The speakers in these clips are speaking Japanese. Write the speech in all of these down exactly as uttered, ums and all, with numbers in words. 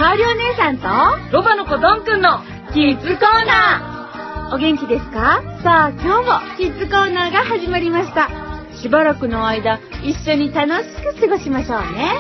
かおりお姉さんとロバの子どんくんのキッズコーナー。お元気ですか？さあ今日もキッズコーナーが始まりました。しばらくの間一緒に楽しく過ごしましょうね。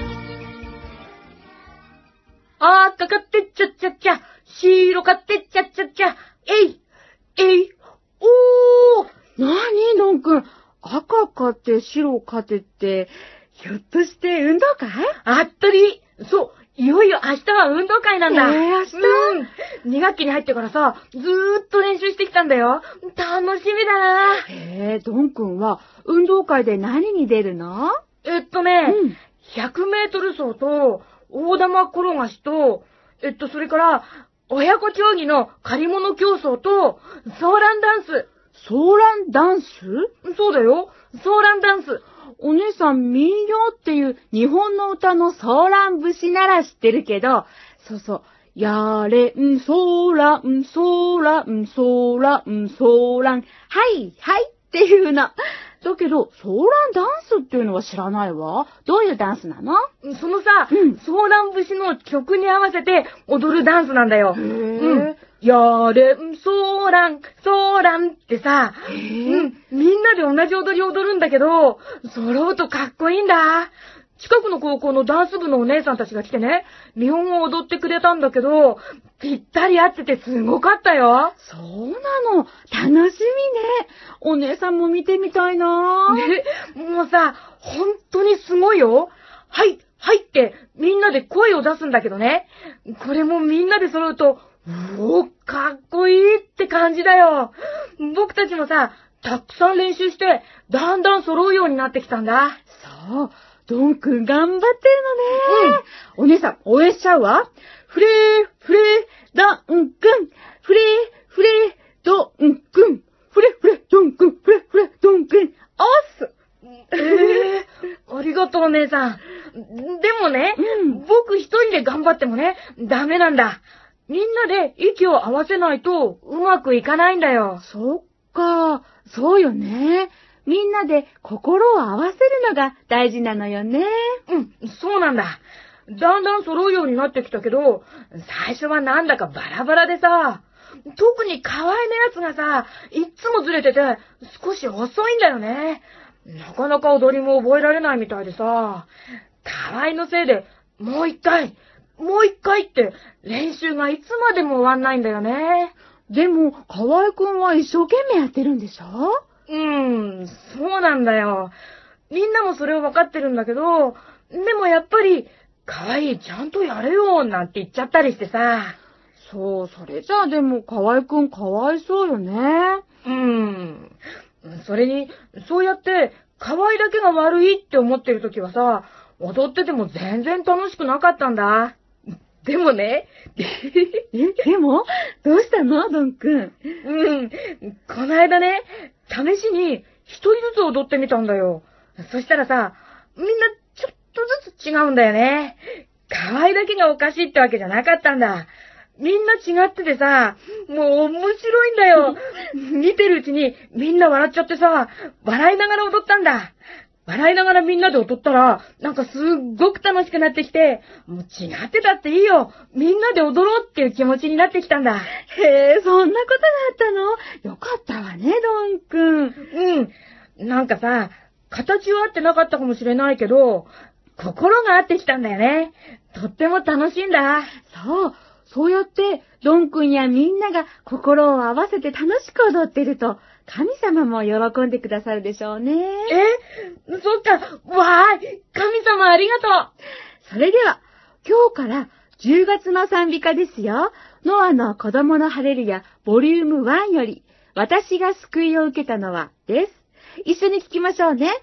あーかかってっちゃっちゃっちゃ、白かってっちゃっちゃっちゃ、えいえいおー。 なにどんくん、赤かって白かってって、ひょっとして運動会？ あったり、そう、いよいよ明日は運動会なんだ。 えー、明日？ うん。に学期に入ってからさ、ずーっと練習してきたんだよ。楽しみだな。 へえ、どんくんは運動会で何に出るの？ えっとね、 うん、 ひゃくメートル走と、大玉転がしと、えっと、それから、親子競技の借り物競争と、ソーランダンス。 ソーランダンス？ そうだよ。ソーランダンス。 お姉さん、民謡っていう日本の歌のソーラン節なら知ってるけど、そうそう、やれん、ソーラン、ソーラン、ソーラン、ソーラン、はいはいっていうの。だけど、ソーランダンスっていうのは知らないわ。どういうダンスなの？ そのさ、 うん、 ソーラン節の曲に合わせて踊るダンスなんだよ。 へー。 うん。やれん、ソーラン、ソーランってさ、 へうー。 ん、みんなで同じ踊りを踊るんだけど、揃うとかっこいいんだ。近くの高校のダンス部のお姉さんたちが来てね、見本を踊ってくれたんだけど、ぴったり合っててすごかったよ。 そうなの。楽しみね。お姉さんも見てみたいな。 ね、もうさ、本当にすごいよ。はい、はいってみんなで声を出すんだけどね。これもみんなで揃うと、おー、かっこいいって感じだよ。僕たちもさ、たくさん練習して、だんだん揃うようになってきたんだ。 そう、どんくん頑張ってるのね。うん。お姉さん、応援しちゃうわ。フレー、フレー、どんくん。フレー、フレー、どんくん。フレ、フレ、どんくん。フレ、フレ、どんくん。おっす。 えー、ありがとう、姉さん。でもね、 うん、 僕一人で頑張ってもね、ダメなんだ。みんなで息を合わせないとうまくいかないんだよ。 そっか、そうよね。みんなで心を合わせるのが大事なのよね。 うん、そうなんだ。だんだん揃うようになってきたけど、最初はなんだかバラバラでさ、特に河合のやつがさ、いっつもずれてて少し遅いんだよね。なかなか踊りも覚えられないみたいでさ、河合のせいでもう一回、もう一回って練習がいつまでも終わんないんだよね。 でも、河合くんは一生懸命やってるんでしょ？ うーん、そうなんだよ。みんなもそれを分かってるんだけど、でもやっぱり、かわいい、ちゃんとやれよ、なんて言っちゃったりしてさ。 そう、それじゃあでも河合くんかわいそうよね。 うーん。それに、そうやって、かわいだけが悪いって思ってるときはさ、踊ってても全然楽しくなかったんだ。でもね。 え、でもどうしたのどんくん。 うん。この間ね、試しに一人ずつ踊ってみたんだよ。そしたらさ、みんなちょっとずつ違うんだよね。可愛いだけがおかしいってわけじゃなかったんだ。みんな違っててさ、もう面白いんだよ。見てるうちにみんな笑っちゃってさ、笑いながら踊ったんだ。笑いながらみんなで踊ったら、なんかすっごく楽しくなってきて、もう違ってたっていいよ。みんなで踊ろうっていう気持ちになってきたんだ。 へえ、そんなことがあったの？よかったわね、どんくん。 うん。なんかさ、形は合ってなかったかもしれないけど、心が合ってきたんだよね。とっても楽しいんだ。 そう、そうやって、どんくんやみんなが心を合わせて楽しく踊ってると、神様も喜んでくださるでしょうね。 え？そっか。わーい。神様ありがとう。 それでは、今日からじゅうがつの賛美歌ですよ。ノアの子供のハレルヤボリュームワンより、私が救いを受けたのは、です。一緒に聴きましょうね。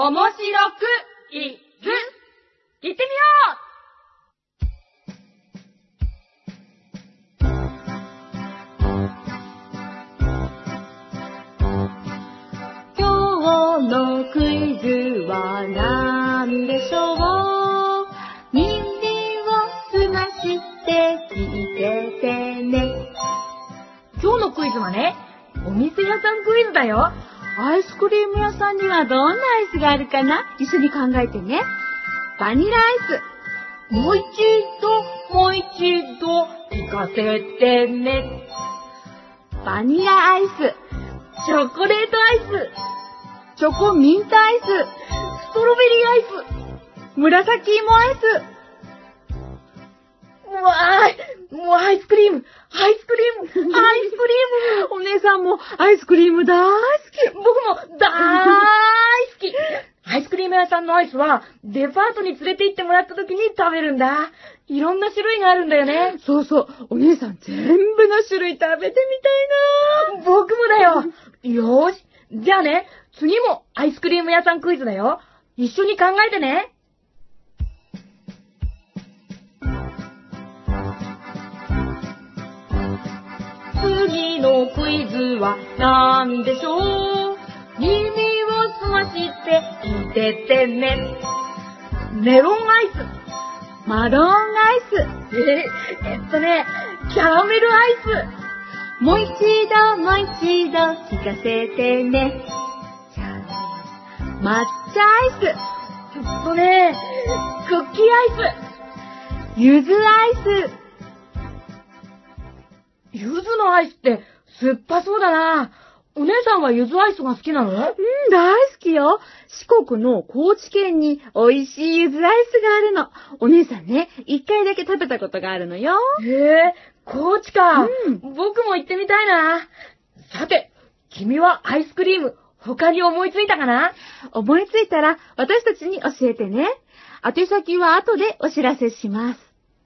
面白クイズ。行ってみよ今日のクイズは何でしょう。耳をすまして聞いててね。 う。今日のクイズはね、お店屋さんクイズだよ。 アイスクリーム屋さんにはどんなアイスがあるかな？一緒に考えてね。バニラアイス。 もう一度、もう一度、聞かせてね。 バニラアイス。 チョコレートアイス。 チョコミントアイス。 ストロベリーアイス。 紫芋アイス。 うわーい、もうアイスクリーム、アイスクリーム、アイスクリーム。 お姉さんもアイスクリーム大好き。 僕も大好き。アイスクリーム屋さんのアイスはデパートに連れて行ってもらった時に食べるんだ。いろんな種類があるんだよね。 そうそう。お姉さん全部の種類食べてみたいな。 僕もだよ。よーし。じゃあね、次もアイスクリーム屋さんクイズだよ。一緒に考えてね。次のクイズは何でしょう。耳を澄まして聞いててね。メロンアイス。 マロンアイス。 え、えっとね、キャラメルアイス。 もう一度、もう一度聞かせてね。抹茶アイス。 えっとね、クッキーアイス。柚子アイス。 柚子のアイスって酸っぱそうだな。お姉さんは柚子アイスが好きなの？うん、 大好きよ。四国の高知県に美味しい柚子アイスがあるの。お姉さんね、一回だけ食べたことがあるのよ。 へえ、高知か。 うん、 僕も行ってみたいな。さて、君はアイスクリーム、他に思いついたかな？ 思いついたら私たちに教えてね。宛先は後でお知らせします。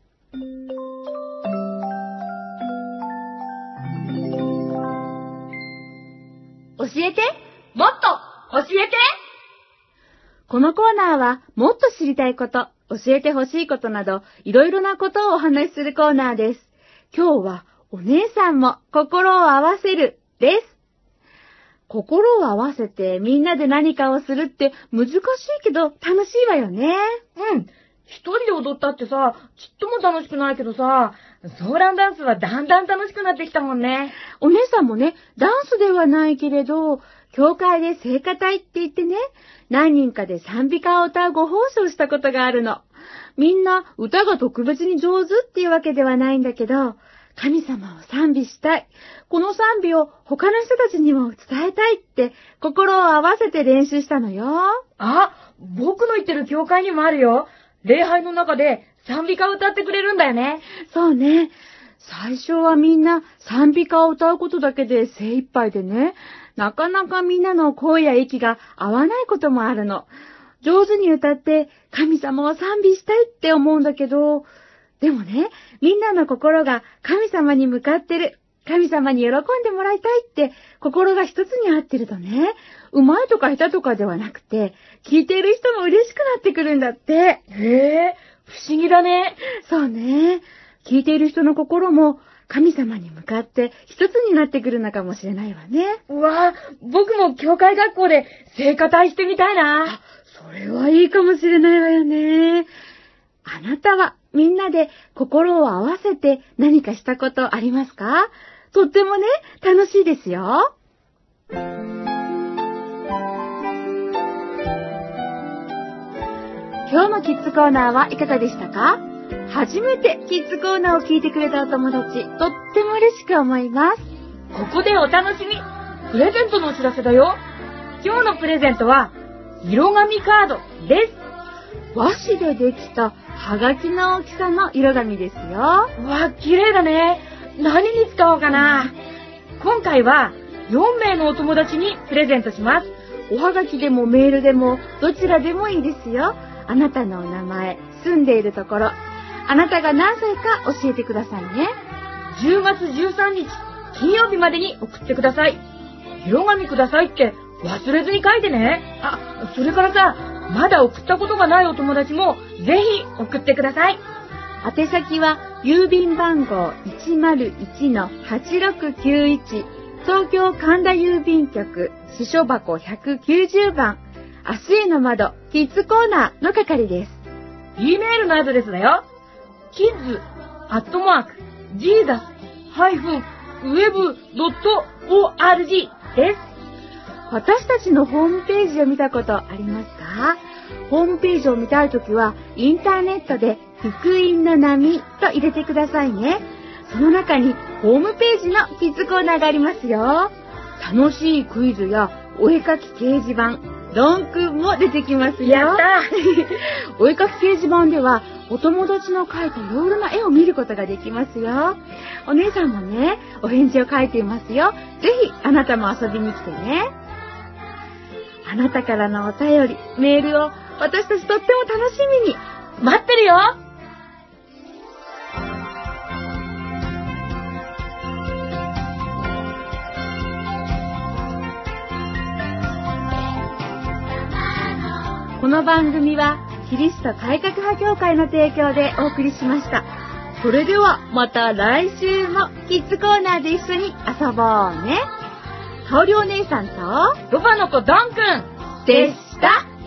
教えて、もっと教えて。 このコーナーはもっと知りたいこと、教えてほしいことなど、いろいろなことをお話しするコーナーです。今日はお姉さんも心を合わせるです。心を合わせてみんなで何かをするって難しいけど楽しいわよね。 うん。一人で踊ったってさ、ちっとも楽しくないけどさ、ソーランダンスはだんだん楽しくなってきたもんね。 お姉さんもね、ダンスではないけれど、教会で聖歌隊って言ってね、何人かで賛美歌を歌うご奉仕をしたことがあるの。みんな歌が特別に上手っていうわけではないんだけど、神様を賛美したい。この賛美を他の人たちにも伝えたいって心を合わせて練習したのよ。 あ、僕の行ってる教会にもあるよ。礼拝の中で賛美歌を歌ってくれるんだよね。 そうね。最初はみんな賛美歌を歌うことだけで精一杯でね、なかなかみんなの声や息が合わないこともあるの。上手に歌って神様を賛美したいって思うんだけど、でもね、みんなの心が神様に向かってる。神様に喜んでもらいたいって心が一つに合ってるとね、うまいとか下手とかではなくて、聞いている人も嬉しくなってくるんだって。 へえ、不思議だね。 そうね。聞いている人の心も神様に向かって一つになってくるのかもしれないわね。 うわぁ、僕も教会学校で聖歌隊してみたいな。 それはいいかもしれないわよね。あなたはみんなで心を合わせて何かしたことありますか？とってもね、楽しいですよ。今日のキッズコーナーはいかがでしたか？初めてキッズコーナーを聞いてくれたお友達、とっても嬉しく思います。 ここでお楽しみ。プレゼントのお知らせだよ。今日のプレゼントは、色紙カードです。 和紙でできたはがきの大きさの色紙ですよ。 わ、綺麗だね。何に使おうかな。今回はよんめいのお友達にプレゼントします。 おはがきでもメールでもどちらでもいいですよ。あなたのお名前、住んでいるところ、あなたが何歳か教えてくださいね。 じゅうがつじゅうさんにち金曜日までに送ってください。色紙くださいって忘れずに書いてね。あ、それからさ、まだ送ったことがないお友達もぜひ送ってください。 宛先は郵便番号 いちまるいちのはちろくきゅういち 東京神田郵便局支所箱ひゃくきゅうじゅうばん明日への窓キッズコーナーの係です。 E メールのアドレスだよ。キッズアットマークジーザスハイフンウェブドットオーアールジー です。 私たちのホームページを見たことありますか？ホームページを見たいときはインターネットで福音の波と入れてくださいね。その中にホームページのキッズコーナーがありますよ。楽しいクイズやお絵かき掲示板、ロンくんも出てきますよ。 やったお絵かき掲示板ではお友達の描いたいろいろな絵を見ることができますよ。お姉さんもね、お返事を書いていますよ。ぜひあなたも遊びに来てね。あなたからのお便り、メールを私たちとっても楽しみに待ってるよ。 この番組はキリスト改革派協会の提供でお送りしました。それではまた来週もキッズコーナーで一緒に遊ぼうね。かおりお姉さんとロバの子ドンくんでした。